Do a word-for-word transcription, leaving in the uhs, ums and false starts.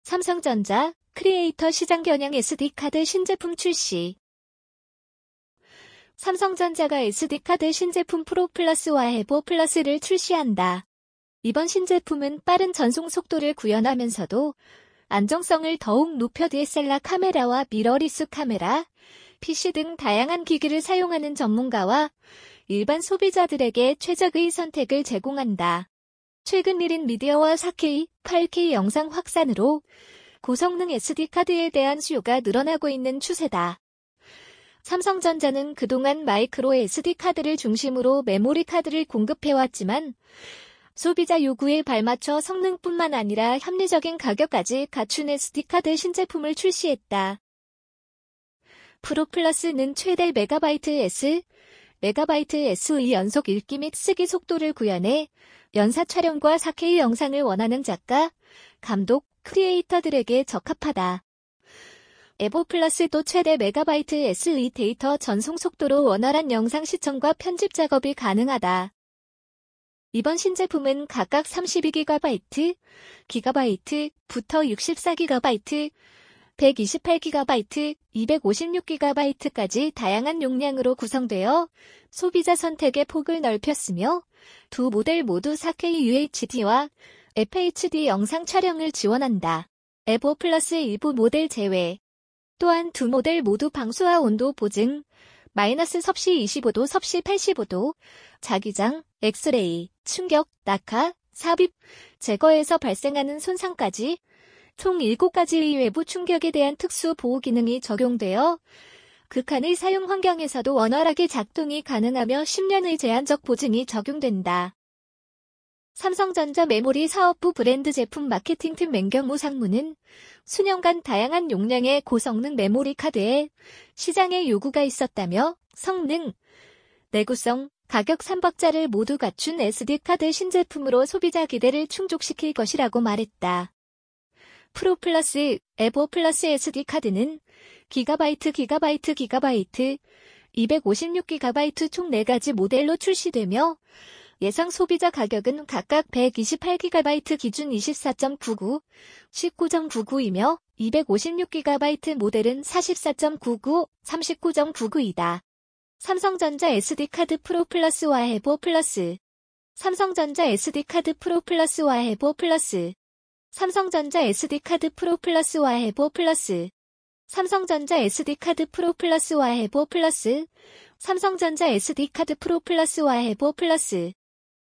삼성전자, 크리에이터 시장 겨냥 에스디카드 신제품 출시. 삼성전자가 에스디카드 신제품 프로 플러스와 에보 플러스를 출시한다. 이번 신제품은 빠른 전송 속도를 구현하면서도 안정성을 더욱 높여 디에스엘알 카메라와 미러리스 카메라, 피씨 등 다양한 기기를 사용하는 전문가와 일반 소비자들에게 최적의 선택을 제공한다. 최근 일인 미디어와 사케이, 팔케이 영상 확산으로 고성능 에스디카드에 대한 수요가 늘어나고 있는 추세다. 삼성전자는 그동안 마이크로 에스디카드를 중심으로 메모리 카드를 공급해왔지만 소비자 요구에 발맞춰 성능뿐만 아니라 합리적인 가격까지 갖춘 에스디카드 신제품을 출시했다. 프로 플러스는 최대 메가바이트 S, 메가바이트 S의 연속 읽기 및 쓰기 속도를 구현해 연사 촬영과 사케이 영상을 원하는 작가, 감독, 크리에이터들에게 적합하다. 에보 플러스도 최대 메가바이트 S의 데이터 전송 속도로 원활한 영상 시청과 편집 작업이 가능하다. 이번 신제품은 각각 삼십이 기가바이트, 기가바이트부터 육십사 기가바이트, 백이십팔 기가바이트, 이백오십육 기가바이트까지 다양한 용량으로 구성되어 소비자 선택의 폭을 넓혔으며 두 모델 모두 사케이 유에이치디와 에프에이치디 영상 촬영을 지원한다. 에보 플러스 일부 모델 제외. 또한 두 모델 모두 방수와 온도 보증, 마이너스 섭씨 이십오 도 섭씨 팔십오 도, 자기장, 엑스레이, 충격, 낙하, 삽입, 제거에서 발생하는 손상까지 총 일곱 가지의 외부 충격에 대한 특수 보호 기능이 적용되어 극한의 사용 환경에서도 원활하게 작동이 가능하며 십 년의 제한적 보증이 적용된다. 삼성전자 메모리 사업부 브랜드 제품 마케팅팀 맹경우 상무는 수년간 다양한 용량의 고성능 메모리 카드에 시장에 요구가 있었다며 성능, 내구성, 가격 삼 박자를 모두 갖춘 에스디카드 신제품으로 소비자 기대를 충족시킬 것이라고 말했다. 프로 플러스, 에보 플러스 에스디카드는 기가바이트, 기가바이트, 기가바이트, 이백오십육 기가바이트 총 네 가지 모델로 출시되며 예상 소비자 가격은 각각 백이십팔 기가바이트 기준 이십사 점 구구, 십구 점 구구이며 이백오십육 기가바이트 모델은 사십사 점 구구, 삼십구 점 구구이다. 삼성전자 에스디카드 프로 플러스와 에보 플러스. 삼성전자 에스디카드 프로 플러스와 에보 플러스. 삼성전자 에스디카드 프로 플러스와 에보 플러스. 삼성전자 에스디카드 프로 플러스와 에보 플러스. 삼성전자 에스디카드 프로 플러스와 에보 플러스.